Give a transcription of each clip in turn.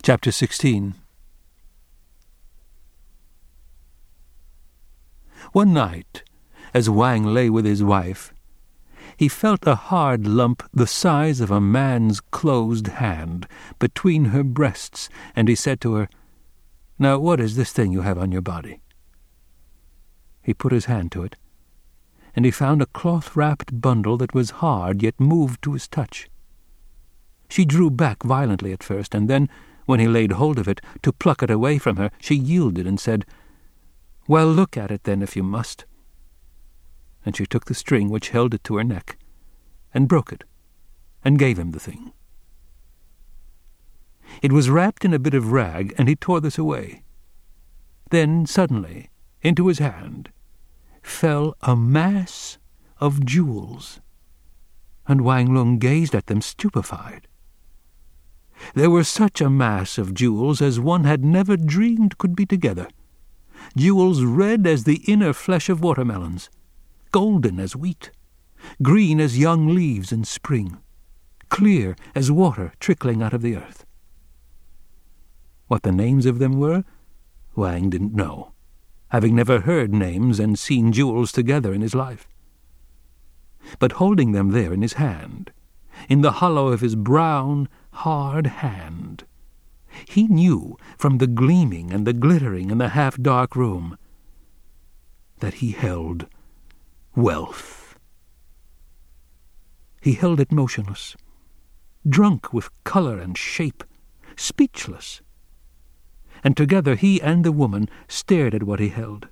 Chapter 16. One night, as Wang lay with his wife, he felt a hard lump the size of a man's closed hand between her breasts, and he said to her, "Now what is this thing you have on your body?" He put his hand to it, and he found a cloth-wrapped bundle that was hard yet moved to his touch. She drew back violently at first, and then, when he laid hold of it, to pluck it away from her, she yielded and said, "Well, look at it then, if you must." And she took the string which held it to her neck, and broke it, and gave him the thing. It was wrapped in a bit of rag, and he tore this away. Then, suddenly, into his hand fell a mass of jewels, and Wang Lung gazed at them stupefied. There were such a mass of jewels as one had never dreamed could be together, jewels red as the inner flesh of watermelons, golden as wheat, green as young leaves in spring, clear as water trickling out of the earth. What the names of them were, Wang didn't know, having never heard names and seen jewels together in his life. But holding them there in his hand, in the hollow of his brown, hard hand, he knew from the gleaming and the glittering in the half-dark room that he held wealth. He held it motionless, drunk with colour and shape, speechless, and together he and the woman stared at what he held.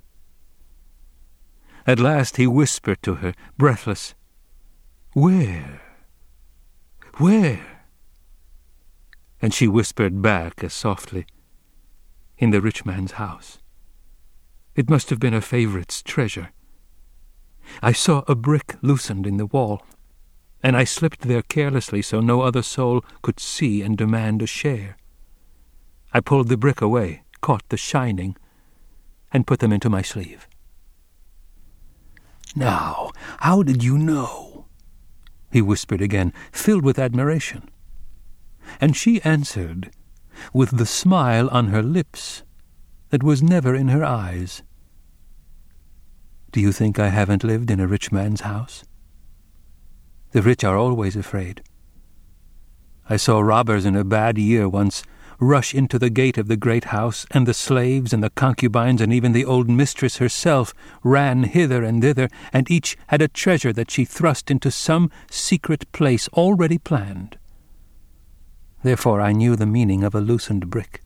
At last he whispered to her, breathless, "Where? Where?" And she whispered back as softly, "In the rich man's house. It must have been a favourite's treasure. I saw a brick loosened in the wall, and I slipped there carelessly so no other soul could see and demand a share. I pulled the brick away, caught the shining, and put them into my sleeve." "Now, how did you know?" he whispered again, filled with admiration. And she answered, with the smile on her lips that was never in her eyes, "Do you think I haven't lived in a rich man's house? The rich are always afraid. I saw robbers in a bad year once rush into the gate of the great house, and the slaves and the concubines and even the old mistress herself ran hither and thither, and each had a treasure that she thrust into some secret place already planned. Therefore I knew the meaning of a loosened brick."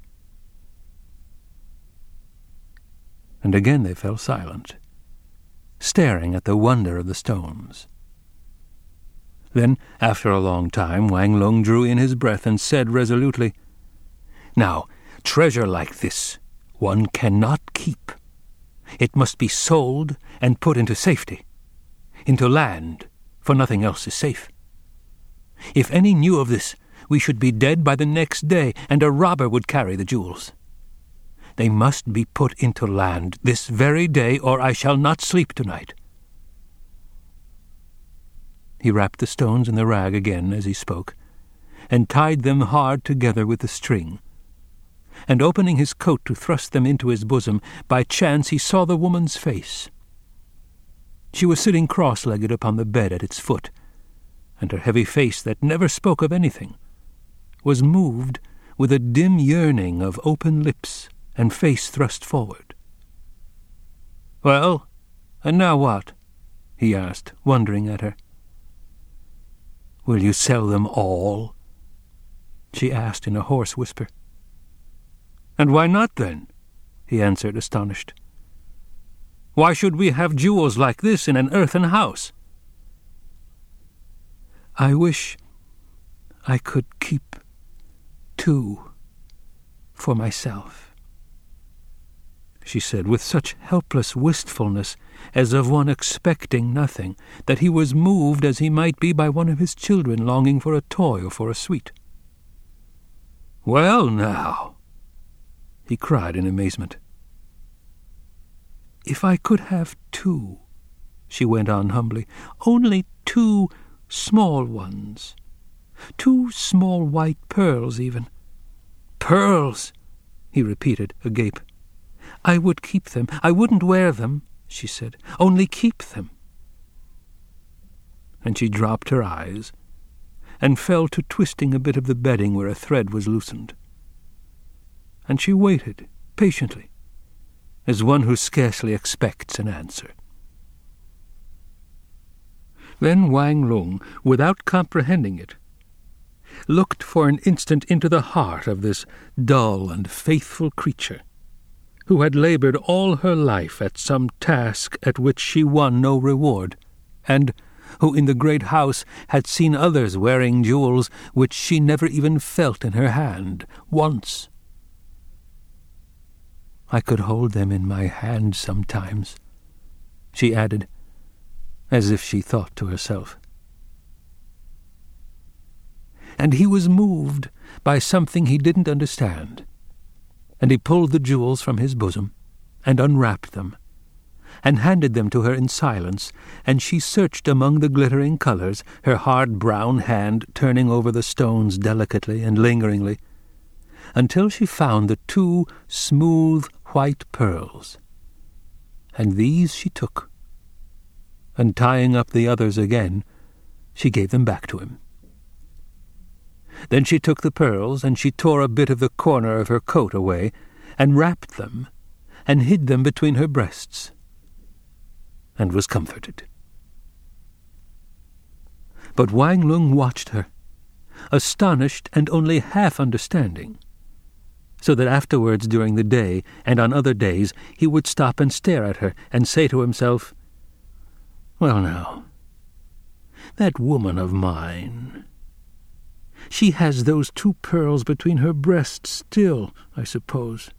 And again they fell silent, staring at the wonder of the stones. Then, after a long time, Wang Lung drew in his breath and said resolutely, "Now, treasure like this one cannot keep. It must be sold and put into safety, into land, for nothing else is safe. If any knew of this, we should be dead by the next day, and a robber would carry the jewels. They must be put into land this very day, or I shall not sleep tonight." He wrapped the stones in the rag again as he spoke, and tied them hard together with the string. And opening his coat to thrust them into his bosom, by chance he saw the woman's face. She was sitting cross-legged upon the bed at its foot, and her heavy face, that never spoke of anything, was moved with a dim yearning of open lips and face thrust forward. "Well, and now what?" he asked, wondering at her. "Will you sell them all?" she asked in a hoarse whisper. "And why not, then?" he answered, astonished. "Why should we have jewels like this in an earthen house?" "I wish I could keep 2 for myself," she said, with such helpless wistfulness as of one expecting nothing, that he was moved as he might be by one of his children longing for a toy or for a sweet. "Well, now," he cried in amazement. "If I could have 2, she went on humbly, "only 2 small ones, 2 small white pearls even. pearls," he repeated, agape. "I would keep them. I wouldn't wear them," she said. "Only keep them." And she dropped her eyes and fell to twisting a bit of the bedding where a thread was loosened. And she waited, patiently, as one who scarcely expects an answer. Then Wang Lung, without comprehending it, looked for an instant into the heart of this dull and faithful creature, who had labored all her life at some task at which she won no reward, and who in the great house had seen others wearing jewels which she never even felt in her hand once. "I could hold them in my hand sometimes," she added, as if she thought to herself. And he was moved by something he didn't understand, and he pulled the jewels from his bosom and unwrapped them, and handed them to her in silence, and she searched among the glittering colours, her hard brown hand turning over the stones delicately and lingeringly, until she found the 2 smooth white pearls. And these she took, and tying up the others again, she gave them back to him. Then she took the pearls, and she tore a bit of the corner of her coat away, and wrapped them, and hid them between her breasts, and was comforted. But Wang Lung watched her, astonished and only half understanding, so that afterwards during the day and on other days he would stop and stare at her and say to himself, "Well now, that woman of mine, she has those 2 pearls between her breasts still, I suppose."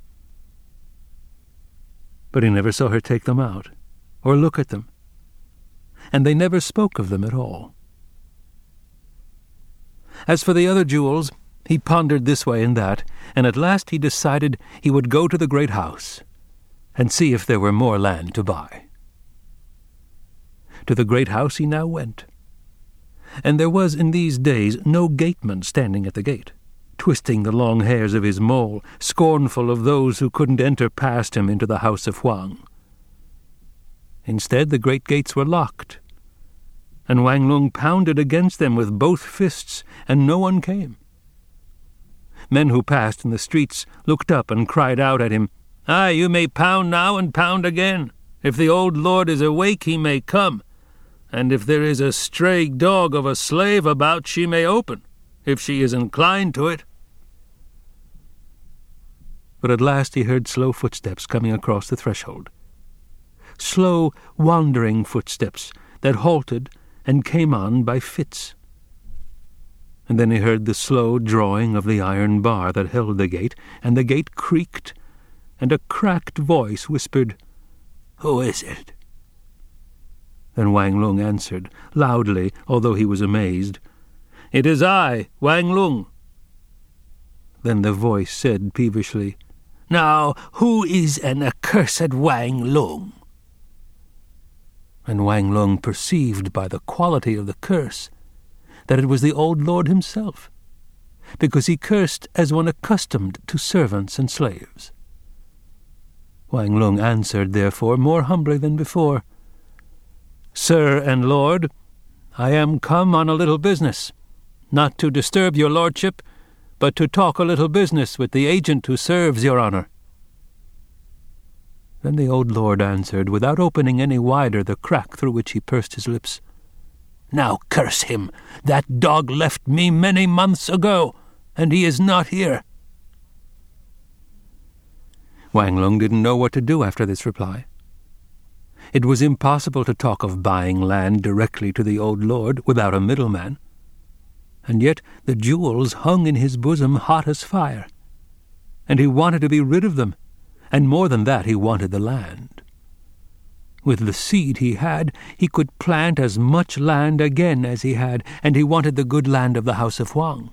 But he never saw her take them out or look at them, and they never spoke of them at all. As for the other jewels, he pondered this way and that, and at last he decided he would go to the great house and see if there were more land to buy. To the great house he now went, and there was in these days no gateman standing at the gate, twisting the long hairs of his mole, scornful of those who couldn't enter past him into the house of Huang. Instead, the great gates were locked, and Wang Lung pounded against them with both fists, and no one came. Men who passed in the streets looked up and cried out at him, "Aye, you may pound now and pound again. If the old lord is awake, he may come. And if there is a stray dog of a slave about, she may open, if she is inclined to it." But at last he heard slow footsteps coming across the threshold. Slow, wandering footsteps that halted and came on by fits. And then he heard the slow drawing of the iron bar that held the gate, and the gate creaked, and a cracked voice whispered, "Who is it?" Then Wang Lung answered, loudly, although he was amazed, "It is I, Wang Lung." Then the voice said peevishly, "Now, who is an accursed Wang Lung?" And Wang Lung perceived by the quality of the curse that it was the old lord himself, because he cursed as one accustomed to servants and slaves. Wang Lung answered, therefore, more humbly than before, "Sir and lord, I am come on a little business, not to disturb your lordship, but to talk a little business with the agent who serves your honour." Then the old lord answered, without opening any wider the crack through which he pursed his lips, "Now curse him! That dog left me many months ago, and he is not here." Wang Lung didn't know what to do after this reply. It was impossible to talk of buying land directly to the old lord without a middleman, and yet the jewels hung in his bosom hot as fire, and he wanted to be rid of them, and more than that, he wanted the land. With the seed he had, he could plant as much land again as he had, and he wanted the good land of the house of Huang.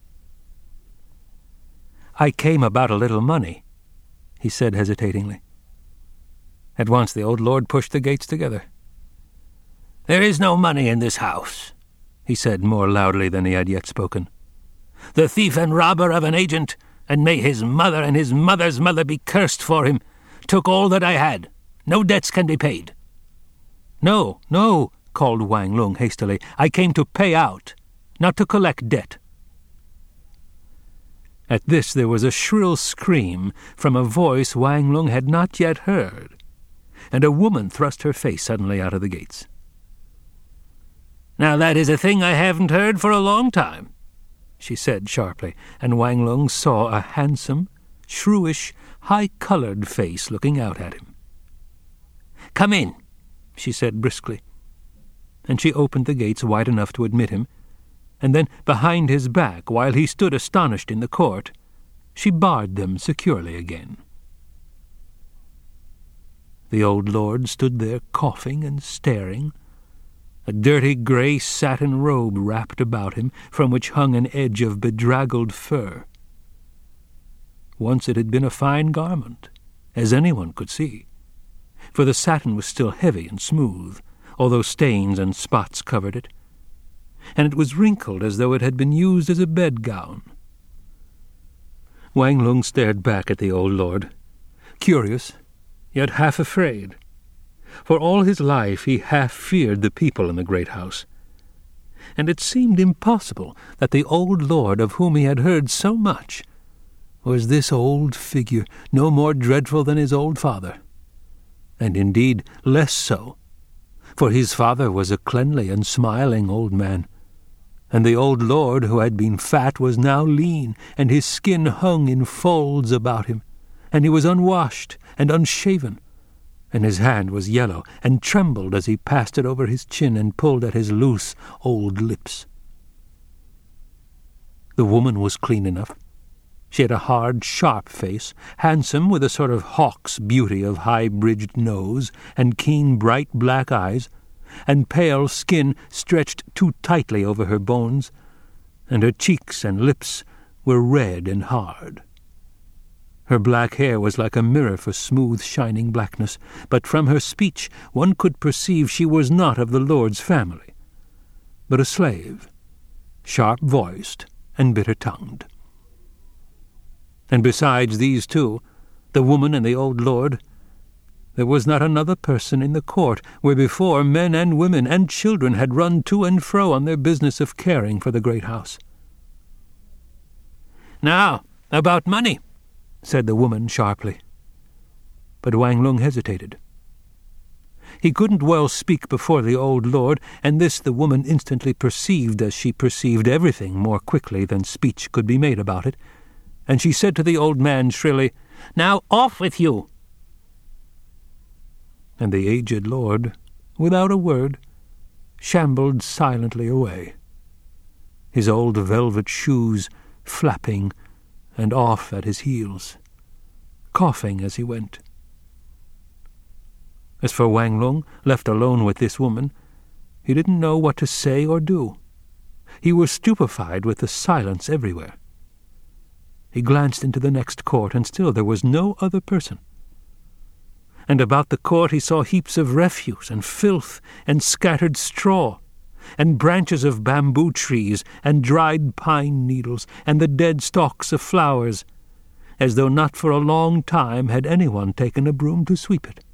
"I came about a little money," he said hesitatingly. At once the old lord pushed the gates together. "There is no money in this house," he said more loudly than he had yet spoken. "The thief and robber of an agent and may his mother and his mother's mother be cursed for him, took all that I had. No debts can be paid." "No, no," called Wang Lung hastily. "I came to pay out, not to collect debt." At this there was a shrill scream from a voice Wang Lung had not yet heard, and a woman thrust her face suddenly out of the gates. "Now that is a thing I haven't heard for a long time," she said sharply, and Wang Lung saw a handsome, shrewish, high-coloured face looking out at him. "Come in," she said briskly, and she opened the gates wide enough to admit him, and then, behind his back, while he stood astonished in the court, she barred them securely again. The old lord stood there coughing and staring, a dirty grey satin robe wrapped about him, from which hung an edge of bedraggled fur. Once it had been a fine garment, as anyone could see, for the satin was still heavy and smooth, although stains and spots covered it, and it was wrinkled as though it had been used as a bedgown. Wang Lung stared back at the old lord, curious, yet half afraid. For all his life he half feared the people in the great house, and it seemed impossible that the old lord of whom he had heard so much was this old figure, no more dreadful than his old father, and indeed less so, for his father was a cleanly and smiling old man, and the old lord who had been fat was now lean, and his skin hung in folds about him, and he was unwashed and unshaven, and his hand was yellow and trembled as he passed it over his chin and pulled at his loose old lips. The woman was clean enough. She had a hard, sharp face, handsome with a sort of hawk's beauty of high-bridged nose and keen, bright black eyes, and pale skin stretched too tightly over her bones, and her cheeks and lips were red and hard. Her black hair was like a mirror for smooth, shining blackness, but from her speech one could perceive she was not of the lord's family, but a slave, sharp-voiced and bitter-tongued. And besides these two, the woman and the old lord, there was not another person in the court where before men and women and children had run to and fro on their business of caring for the great house. "Now, about money," said the woman sharply. But Wang Lung hesitated. He couldn't well speak before the old lord, and this the woman instantly perceived, as she perceived everything more quickly than speech could be made about it, and she said to the old man shrilly, "Now off with you!" And the aged lord, without a word, shambled silently away, his old velvet shoes flapping and off at his heels, coughing as he went. As for Wang Lung, left alone with this woman, he didn't know what to say or do. He was stupefied with the silence everywhere. He glanced into the next court, and still there was no other person. And about the court he saw heaps of refuse and filth and scattered straw, and branches of bamboo trees and dried pine needles and the dead stalks of flowers, as though not for a long time had anyone taken a broom to sweep it.